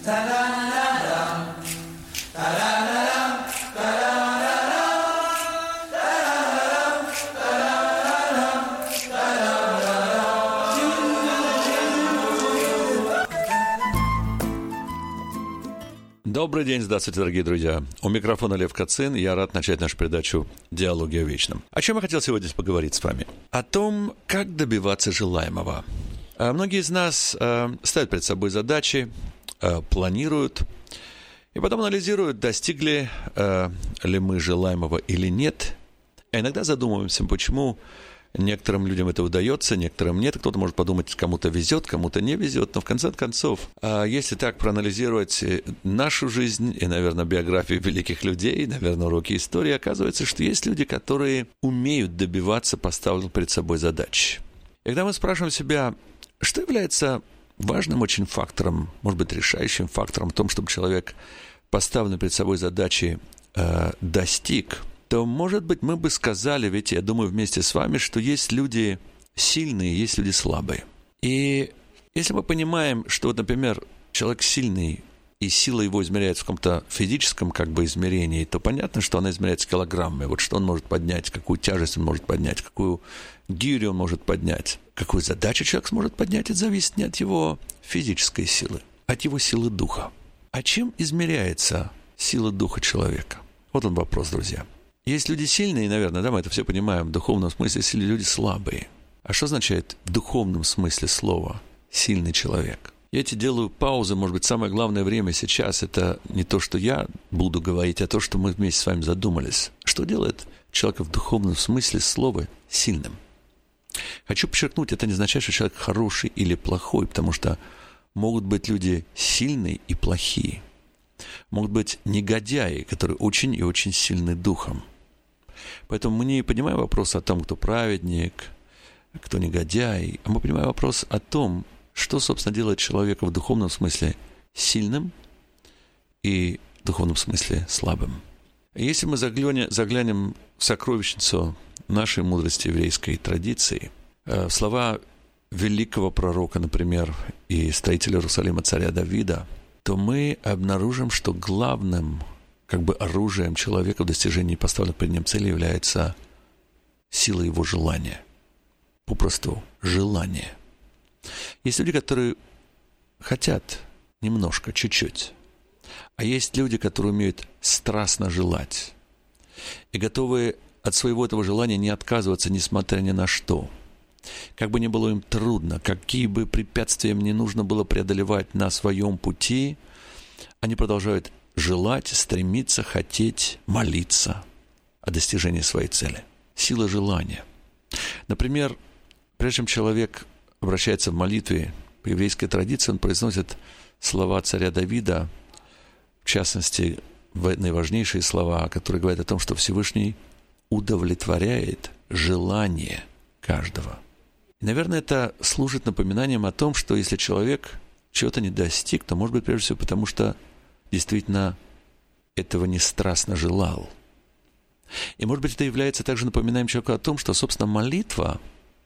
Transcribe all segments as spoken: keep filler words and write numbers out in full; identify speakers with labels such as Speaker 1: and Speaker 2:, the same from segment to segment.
Speaker 1: Добрый день, здравствуйте, дорогие друзья. У микрофона Лев Кацин. Я рад начать нашу передачу «Диалоги о вечном». О чем я хотел сегодня поговорить с вами? О том, как добиваться желаемого. Многие из нас ставят перед собой задачи, планируют, и потом анализируют, достигли ли мы желаемого или нет. А иногда задумываемся, почему некоторым людям это удается, некоторым нет. Кто-то может подумать, кому-то везет, кому-то не везет. Но в конце концов, если так проанализировать нашу жизнь и, наверное, биографию великих людей, наверное, уроки истории, оказывается, что есть люди, которые умеют добиваться поставленных перед собой задач. И когда мы спрашиваем себя, что является важным очень фактором, может быть, решающим фактором в том, чтобы человек поставленные перед собой задачи э, достиг, то, может быть, мы бы сказали, ведь я думаю вместе с вами, что есть люди сильные, есть люди слабые. И если мы понимаем, что, вот, например, человек сильный, и сила его измеряется в каком-то физическом как бы измерении, то понятно, что она измеряется килограммами. Вот что он может поднять, какую тяжесть он может поднять, какую гирю он может поднять, какую задачу человек сможет поднять, это зависит не от его физической силы, а от его силы духа. А чем измеряется сила духа человека? Вот он вопрос, друзья. Есть люди сильные, наверное, да, мы это все понимаем, в духовном смысле, есть люди слабые. А что означает в духовном смысле слова «сильный человек»? Я эти делаю паузы, может быть, самое главное время сейчас – это не то, что я буду говорить, а то, что мы вместе с вами задумались. Что делает человека в духовном смысле слова сильным? Хочу подчеркнуть, это не означает, что человек хороший или плохой, потому что могут быть люди сильные и плохие. Могут быть негодяи, которые очень и очень сильны духом. Поэтому мы не поднимаем вопрос о том, кто праведник, кто негодяй, а мы поднимаем вопрос о том, что, собственно, делает человека в духовном смысле сильным и в духовном смысле слабым. Если мы заглянем, заглянем в сокровищницу нашей мудрости еврейской традиции, в слова великого пророка, например, и строителя Иерусалима царя Давида, то мы обнаружим, что главным как бы оружием человека в достижении поставленных перед ним целей является сила его желания. Попросту желание. Есть люди, которые хотят немножко, чуть-чуть. А есть люди, которые умеют страстно желать и готовы от своего этого желания не отказываться, несмотря ни на что. Как бы ни было им трудно, какие бы препятствия им не нужно было преодолевать на своем пути, они продолжают желать, стремиться, хотеть, молиться о достижении своей цели. Сила желания. Например, прежде чем человек обращается в молитве, по еврейской традиции он произносит слова царя Давида, в частности, наиважнейшие слова, которые говорят о том, что Всевышний удовлетворяет желание каждого. И, наверное, это служит напоминанием о том, что если человек чего-то не достиг, то, может быть, прежде всего потому, что действительно этого не страстно желал. И, может быть, это является также напоминанием человеку о том, что, собственно, молитва,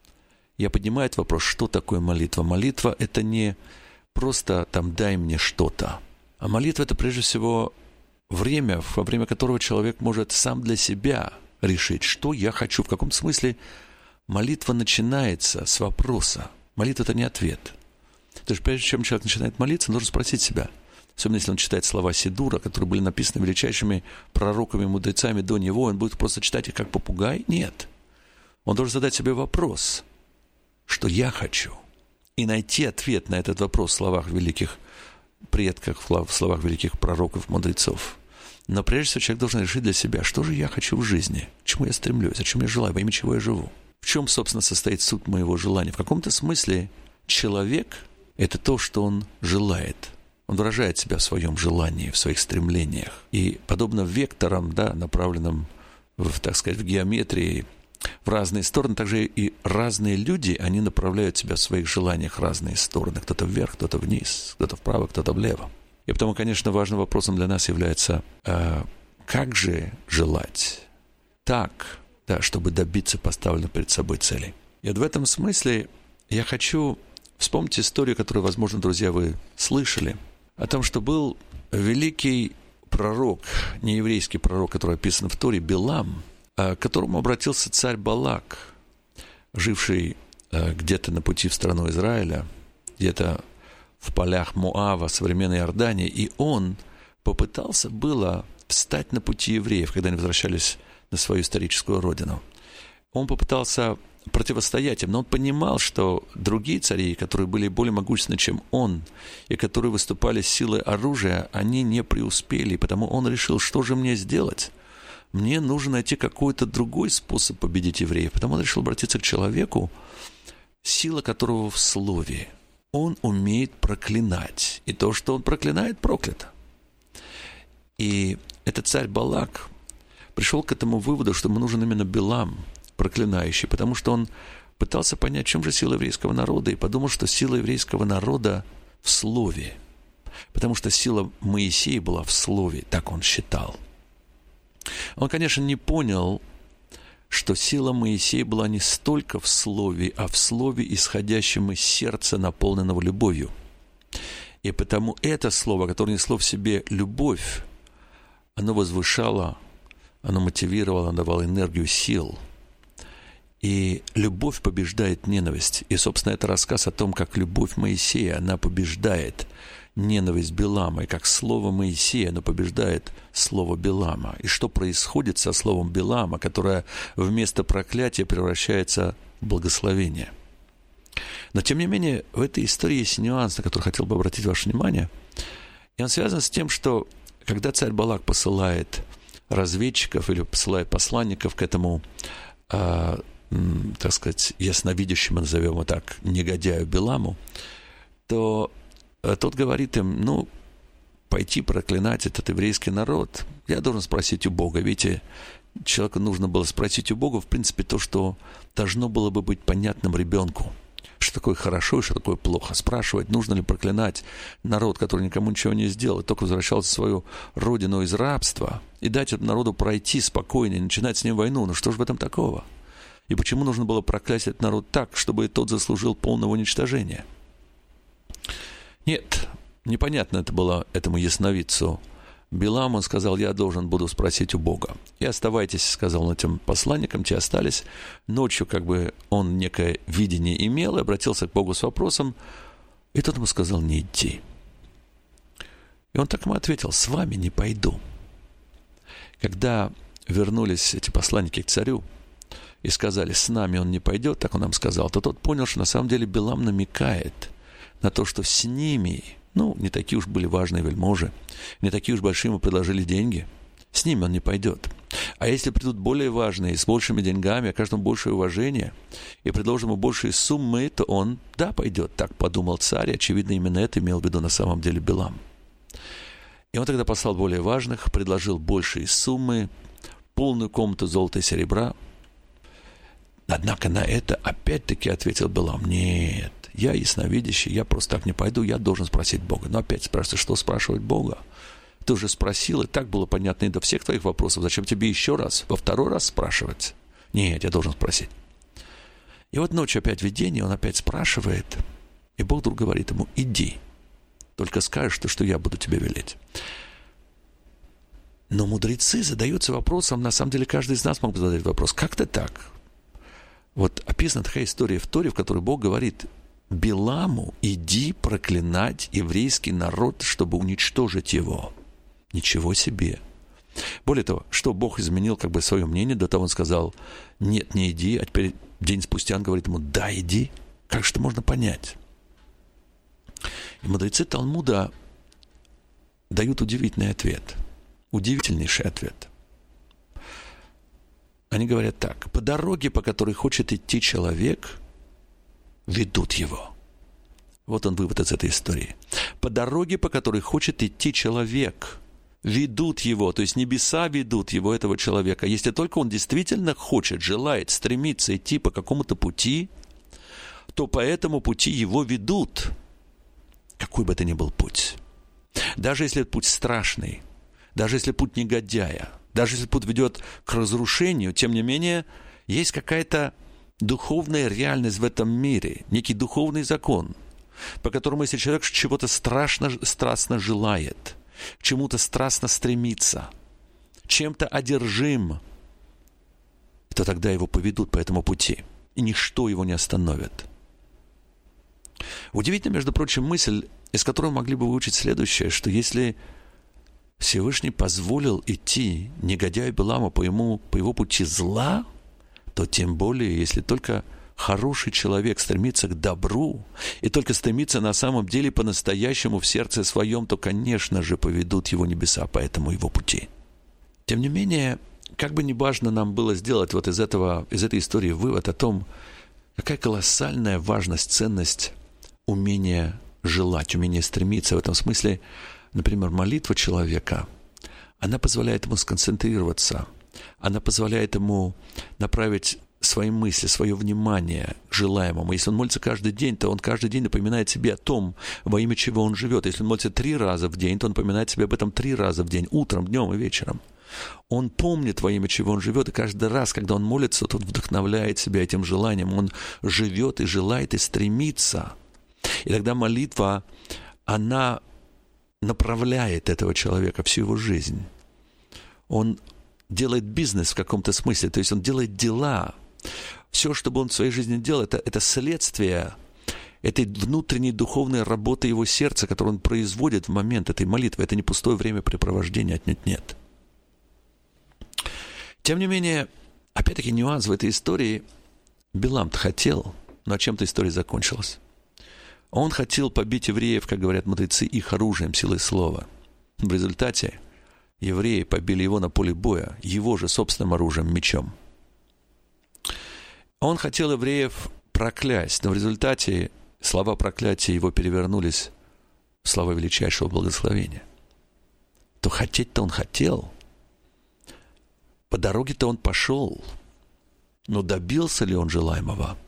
Speaker 1: я поднимаю этот вопрос, что такое молитва? Молитва – это не просто там «дай мне что-то», а молитва – это, прежде всего, время, во время которого человек может сам для себя решить, что я хочу. В каком смысле молитва начинается с вопроса. Молитва – это не ответ. То есть, прежде чем человек начинает молиться, он должен спросить себя, особенно если он читает слова Сидура, которые были написаны величайшими пророками, мудрецами до него, он будет просто читать их как попугай? Нет. Он должен задать себе вопрос, что я хочу, и найти ответ на этот вопрос в словах великих предков, в словах великих пророков, мудрецов. Но прежде всего человек должен решить для себя, что же я хочу в жизни, к чему я стремлюсь, о чем я желаю, во имя чего я живу. В чем, собственно, состоит суть моего желания? В каком-то смысле человек – это то, что он желает. Он выражает себя в своем желании, в своих стремлениях. И подобно векторам, да, направленным, в, так сказать, в геометрии, в разные стороны, также и разные люди, они направляют себя в своих желаниях в разные стороны. Кто-то вверх, кто-то вниз, кто-то вправо, кто-то влево. И потому, конечно, важным вопросом для нас является, э, как же желать так, да, чтобы добиться поставленных перед собой целей. И вот в этом смысле я хочу вспомнить историю, которую, возможно, друзья, вы слышали. о том, что был великий пророк, нееврейский пророк, который описан в Торе, Билам, к которому обратился царь Балак, живший где-то на пути в страну Израиля, где-то в полях Моава, современной Иордании, и он попытался было встать на пути евреев, когда они возвращались на свою историческую родину. Он попытался противостоять им, но он понимал, что другие цари, которые были более могущественны, чем он, и которые выступали с силой оружия, они не преуспели, и потому он решил, что же мне сделать? Мне нужно найти какой-то другой способ победить евреев. Потому он решил обратиться к человеку, сила которого в слове. Он умеет проклинать, и то, что он проклинает, проклято. И этот царь Балак пришел к этому выводу, что ему нужен именно Билам, проклинающий, потому что он пытался понять, в чем же сила еврейского народа, и подумал, что сила еврейского народа в слове, потому что сила Моисея была в слове, так он считал. Он, конечно, не понял, что сила Моисея была не столько в слове, а в слове, исходящем из сердца, наполненного любовью. И потому это слово, которое несло в себе любовь, оно возвышало, оно мотивировало, оно давало энергию, сил. И любовь побеждает ненависть. И, собственно, это рассказ о том, как любовь Моисея, она побеждает ненависть Билама, и как слово Моисея, оно побеждает слово Билама. И что происходит со словом Билама, которое вместо проклятия превращается в благословение. Но, тем не менее, в этой истории есть нюанс, на который хотел бы обратить ваше внимание. И он связан с тем, что когда царь Балак посылает разведчиков или посылает посланников к этому, э, так сказать, ясновидящему, назовем его так, негодяю Биламу, то тот говорит им, ну, пойти проклинать этот еврейский народ, я должен спросить у Бога. Видите, человеку нужно было спросить у Бога, в принципе, то, что должно было бы быть понятным ребенку. Что такое хорошо и что такое плохо. Спрашивать, нужно ли проклинать народ, который никому ничего не сделал, только возвращался в свою родину из рабства, и дать этому народу пройти спокойно и начинать с ним войну. Ну что же в этом такого? И почему нужно было проклясть этот народ так, чтобы тот заслужил полного уничтожения? Нет, непонятно это было этому ясновидцу Биламу. Он сказал, я должен буду спросить у Бога. И оставайтесь, сказал он этим посланникам, те остались. Ночью как бы он некое видение имел и обратился к Богу с вопросом, и тот ему сказал, не идти. И он так ему ответил, с вами не пойду. Когда вернулись эти посланники к царю и сказали, с нами он не пойдет, так он нам сказал, то тот понял, что на самом деле Билам намекает на то, что с ними, ну, не такие уж были важные вельможи, не такие уж большие ему предложили деньги, с ними он не пойдет. А если придут более важные, с большими деньгами, окажем большее уважение, и предложим ему большие суммы, то он, да, пойдет. Так подумал царь, и, очевидно, именно это имел в виду на самом деле Билам. И он тогда послал более важных, предложил большие суммы, полную комнату золота и серебра. Однако на это опять-таки ответил Билам, нет, я ясновидящий, я просто так не пойду, я должен спросить Бога. Но опять спрашивается, что спрашивать Бога? Ты уже спросил, и так было понятно и до всех твоих вопросов. Зачем тебе еще раз, во второй раз спрашивать? Нет, я должен спросить. И вот ночью опять видение, он опять спрашивает, и Бог вдруг говорит ему, иди, только скажешь ты, что я буду тебе велеть. Но мудрецы задаются вопросом, на самом деле каждый из нас мог бы задать вопрос, как ты так? Вот описана такая история в Торе, в которой Бог говорит Биламу, иди проклинать еврейский народ, чтобы уничтожить его. Ничего себе. Более того, что Бог изменил как бы свое мнение, до того он сказал, нет, не иди, а теперь день спустя он говорит ему, да, иди. Как же это можно понять? И мудрецы Талмуда дают удивительный ответ, удивительнейший ответ. Они говорят так, по дороге, по которой хочет идти человек, ведут его. Вот он вывод из этой истории. По дороге, по которой хочет идти человек, ведут его, то есть небеса ведут его, этого человека. Если только он действительно хочет, желает, стремится идти по какому-то пути, то по этому пути его ведут. Какой бы это ни был путь. Даже если это путь страшный, даже если путь негодяя, даже если путь ведет к разрушению, тем не менее, есть какая-то духовная реальность в этом мире, некий духовный закон, по которому, если человек чего-то страшно, страстно желает, к чему-то страстно стремится, чем-то одержим, то тогда его поведут по этому пути, и ничто его не остановит. Удивительно, между прочим, мысль, из которой могли бы выучить следующее, что если Всевышний позволил идти негодяю Биламу по, ему, по его пути зла, то тем более, если только хороший человек стремится к добру и только стремится на самом деле по-настоящему в сердце своем, то, конечно же, поведут его небеса по этому его пути. Тем не менее, как бы ни важно нам было сделать вот из, этого, из этой истории вывод о том, какая колоссальная важность, ценность умения желать, умения стремиться. В этом смысле, например, молитва человека, она позволяет ему сконцентрироваться, она позволяет ему направить свои мысли, свое внимание к желаемому. Если он молится каждый день, то он каждый день напоминает себе о том, во имя чего он живет. Если он молится три раза в день, то он напоминает себе об этом три раза в день, утром, днем и вечером. Он помнит, во имя чего он живет, и каждый раз, когда он молится, то он вдохновляет себя этим желанием. Он живет и желает, и стремится. И тогда молитва, она направляет этого человека всю его жизнь. Он делает бизнес в каком-то смысле, то есть он делает дела. Все, что бы он в своей жизни делал, это, это следствие этой внутренней духовной работы его сердца, которую он производит в момент этой молитвы. Это не пустое времяпрепровождение, отнюдь нет. Тем не менее, опять-таки нюанс в этой истории. Билам-то хотел, но чем-то история закончилась. Он хотел побить евреев, как говорят мудрецы, их оружием, силой слова. В результате евреи побили его на поле боя, его же собственным оружием, мечом. Он хотел евреев проклясть, но в результате слова проклятия его перевернулись в слова величайшего благословения. То хотеть-то он хотел, по дороге-то он пошел, но добился ли он желаемого?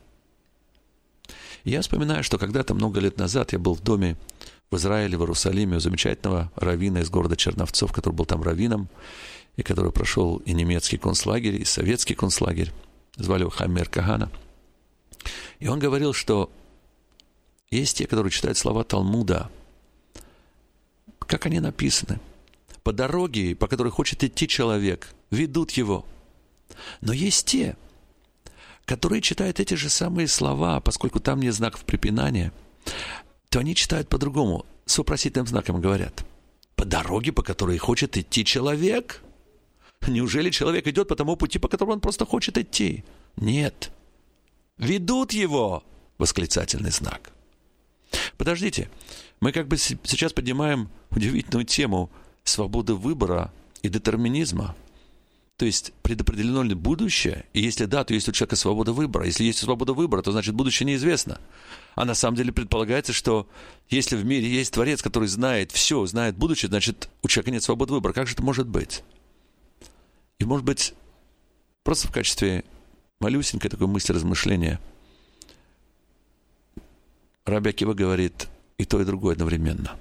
Speaker 1: Я вспоминаю, что когда-то много лет назад я был в доме в Израиле, в Иерусалиме, у замечательного раввина из города Черновцов, который был там раввином, и который прошел и немецкий концлагерь, и советский концлагерь. Звали его Хаммер Кагана. И он говорил, что есть те, которые читают слова Талмуда, как они написаны. По дороге, по которой хочет идти человек, ведут его. Но есть те, которые читают эти же самые слова, поскольку там нет знаков препинания, то они читают по-другому, с вопросительным знаком говорят. По дороге, по которой хочет идти человек? Неужели человек идет по тому пути, по которому он просто хочет идти? Нет. Ведут его! Восклицательный знак. Подождите, мы как бы сейчас поднимаем удивительную тему свободы выбора и детерминизма. То есть предопределено ли будущее? И если да, то есть у человека свобода выбора. Если есть свобода выбора, то значит будущее неизвестно. А на самом деле предполагается, что если в мире есть Творец, который знает все, знает будущее, значит у человека нет свободы выбора. Как же это может быть? И может быть, просто в качестве малюсенькой такой мысли размышления, Раби Акива говорит и то, и другое одновременно.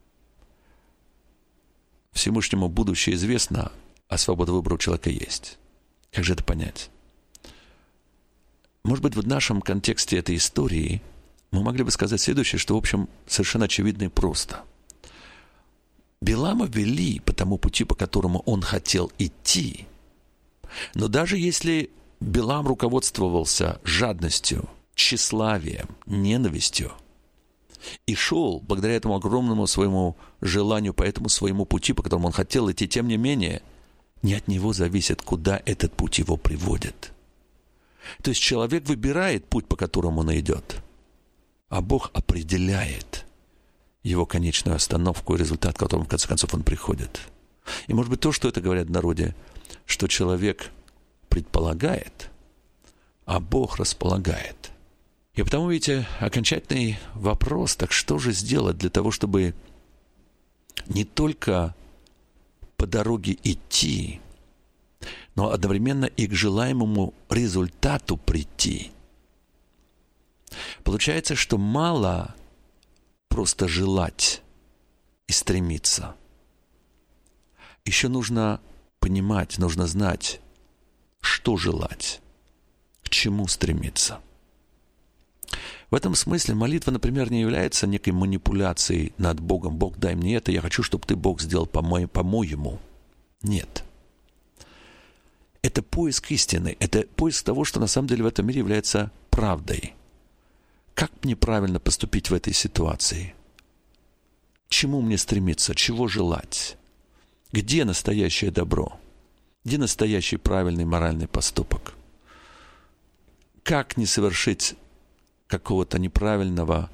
Speaker 1: Всевышнему будущее известно, а свобода выбора у человека есть. Как же это понять? Может быть, в нашем контексте этой истории мы могли бы сказать следующее, что, в общем, совершенно очевидно и просто. Билама вели по тому пути, по которому он хотел идти. Но даже если Билам руководствовался жадностью, тщеславием, ненавистью и шел благодаря этому огромному своему желанию по этому своему пути, по которому он хотел идти, тем не менее, не от него зависит, куда этот путь его приводит. То есть человек выбирает путь, по которому он идет, а Бог определяет его конечную остановку и результат, к которому, в конце концов, он приходит. И, может быть, то, что это говорят в народе, что человек предполагает, а Бог располагает. И потому, видите, окончательный вопрос, так что же сделать для того, чтобы не только по дороге идти, но одновременно и к желаемому результату прийти. Получается, что мало просто желать и стремиться. Еще нужно понимать, нужно знать, что желать, к чему стремиться. В этом смысле молитва, например, не является некой манипуляцией над Богом. Бог, дай мне это, я хочу, чтобы ты, Бог, сделал по-мо- по-моему. Нет. Это поиск истины, это поиск того, что на самом деле в этом мире является правдой. Как мне правильно поступить в этой ситуации? К чему мне стремиться? Чего желать? Где настоящее добро? Где настоящий правильный моральный поступок? Как не совершить какого-то неправильного,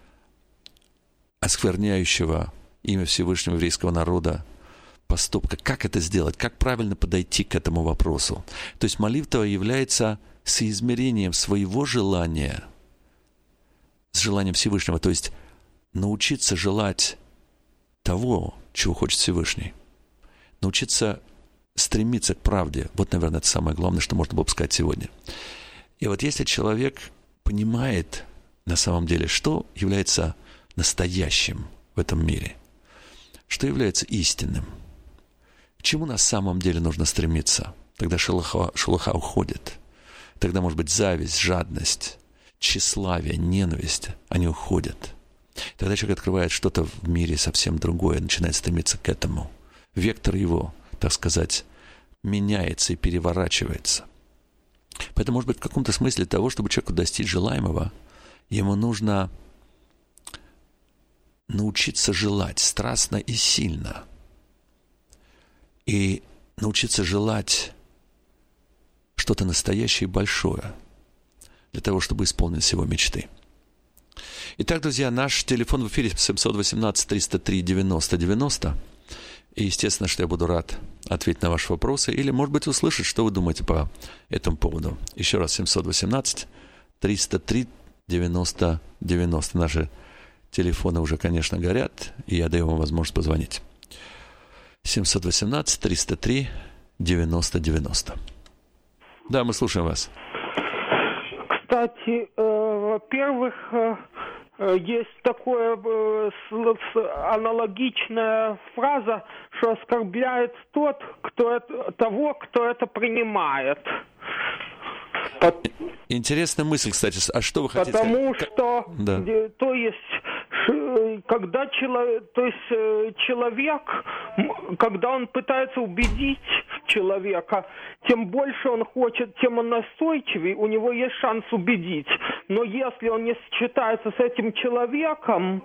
Speaker 1: оскверняющего имя Всевышнего еврейского народа поступка? Как это сделать? Как правильно подойти к этому вопросу? То есть молитва является соизмерением своего желания с желанием Всевышнего. То есть научиться желать того, чего хочет Всевышний. Научиться стремиться к правде. Вот, наверное, это самое главное, что можно было бы сказать сегодня. И вот если человек понимает на самом деле, что является настоящим в этом мире, что является истинным, к чему на самом деле нужно стремиться, тогда шелуха, шелуха уходит. Тогда, может быть, зависть, жадность, тщеславие, ненависть, они уходят. Тогда человек открывает что-то в мире совсем другое, начинает стремиться к этому. Вектор его, так сказать, меняется и переворачивается. Поэтому, может быть, в каком-то смысле того, чтобы человеку достичь желаемого, ему нужно научиться желать страстно и сильно. И научиться желать что-то настоящее и большое для того, чтобы исполнить его мечты. Итак, друзья, наш телефон в эфире семь один восемь три ноль три девяносто девяносто. И, естественно, что я буду рад ответить на ваши вопросы или, может быть, услышать, что вы думаете по этому поводу. Еще раз, семь один восемь три ноль три девяносто девяносто. Наши телефоны уже, конечно, горят, и я даю вам возможность позвонить. семь один восемь три ноль три девяносто девяносто. Да, мы слушаем вас.
Speaker 2: Кстати, э, во-первых, э, есть такая э, аналогичная фраза, что оскорбляет тот, кто это, того, кто это принимает.
Speaker 1: Интересная мысль, кстати. А что вы хотите сказать?
Speaker 2: Потому что,
Speaker 1: да.
Speaker 2: то есть, когда человек, то есть человек, когда он пытается убедить человека, тем больше он хочет, тем он настойчивее, у него есть шанс убедить. Но если он не сочетается с этим человеком,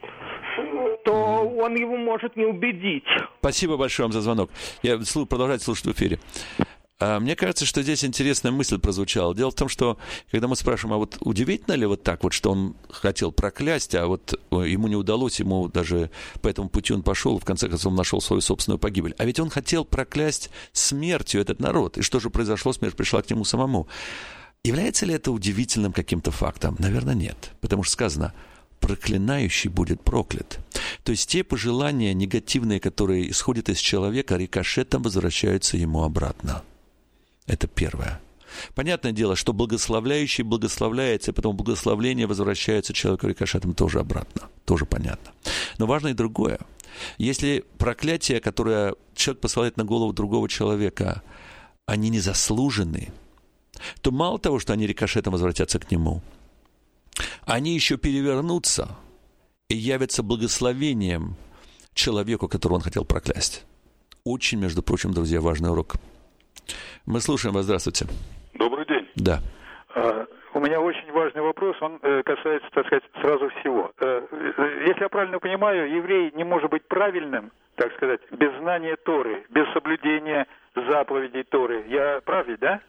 Speaker 2: то он его может не убедить.
Speaker 1: Спасибо большое вам за звонок. Я продолжаю слушать в эфире. Мне кажется, что здесь интересная мысль прозвучала. Дело в том, что когда мы спрашиваем, а вот удивительно ли вот так вот, что он хотел проклясть, а вот ему не удалось, ему даже по этому пути он пошел, в конце концов он нашел свою собственную погибель. А ведь он хотел проклясть смертью этот народ. И что же произошло? Смерть пришла к нему самому. Является ли это удивительным каким-то фактом? Наверное, нет. Потому что сказано, проклинающий будет проклят. То есть те пожелания негативные, которые исходят из человека, рикошетом возвращаются ему обратно. Это первое. Понятное дело, что благословляющий благословляется, и потом благословление возвращается человеку рикошетом тоже обратно. Тоже понятно. Но важно и другое. Если проклятия, которые человек посылает на голову другого человека, они не заслужены, то мало того, что они рикошетом возвратятся к нему, они еще перевернутся и явятся благословением человеку, которого он хотел проклясть. Очень, между прочим, друзья, важный урок. Мы слушаем вас. Здравствуйте.
Speaker 3: Добрый день.
Speaker 1: Да.
Speaker 3: Uh, у меня очень важный вопрос, он uh, касается, так сказать, сразу всего. Uh, если я правильно понимаю, еврей не может быть правильным, так сказать, без знания Торы, без соблюдения заповедей Торы. Я прав ведь, да?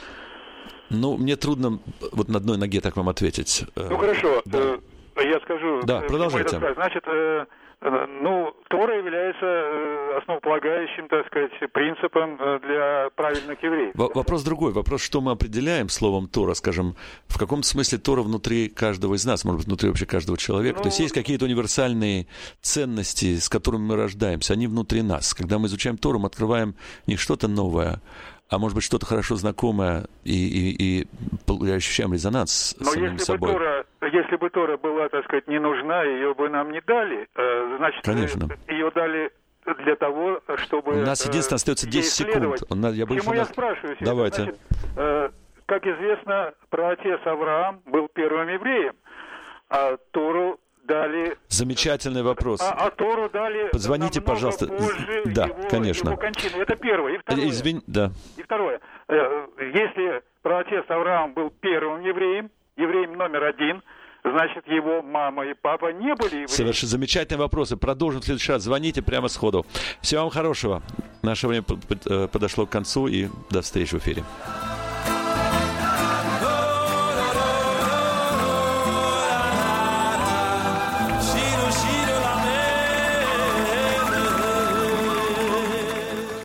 Speaker 1: Ну, мне трудно вот на одной ноге так вам ответить.
Speaker 3: Ну, хорошо. Да. Uh, я скажу.
Speaker 1: Да, продолжайте.
Speaker 3: Значит, uh, ну, Тора является основополагающим, так сказать, принципом для правильных евреев.
Speaker 1: Вопрос другой. Вопрос, что мы определяем словом Тора, скажем, в каком смысле Тора внутри каждого из нас, может быть, внутри вообще каждого человека. Ну, то есть есть какие-то универсальные ценности, с которыми мы рождаемся, они внутри нас. Когда мы изучаем Тору, мы открываем не что-то новое, а может быть что-то хорошо знакомое, и, и, и ощущаем резонанс с
Speaker 3: Но
Speaker 1: самим
Speaker 3: если
Speaker 1: собой.
Speaker 3: Бы Тора, если бы Тора была, так сказать, не нужна, ее бы нам не дали, значит,
Speaker 1: Конечно.
Speaker 3: Ее дали для того, чтобы...
Speaker 1: У нас единственное остается десять секунд. Я
Speaker 3: Почему я спрашиваю?
Speaker 1: Давайте.
Speaker 3: Значит, как известно, праотец Авраам был первым евреем, а Тору дали...
Speaker 1: Замечательный вопрос.
Speaker 3: А, а Тору дали...
Speaker 1: Позвоните, пожалуйста.
Speaker 3: Позже
Speaker 1: да,
Speaker 3: его,
Speaker 1: конечно.
Speaker 3: его кончины. Это первое. И второе.
Speaker 1: Извини, да.
Speaker 3: И второе. Если праотец Авраам был первым евреем, евреем номер один, значит, его мама и папа не были евреями.
Speaker 1: Совершенно замечательные вопросы. Продолжим в следующий раз. Звоните прямо сходу. Всего вам хорошего. Наше время подошло к концу, и до встречи в эфире.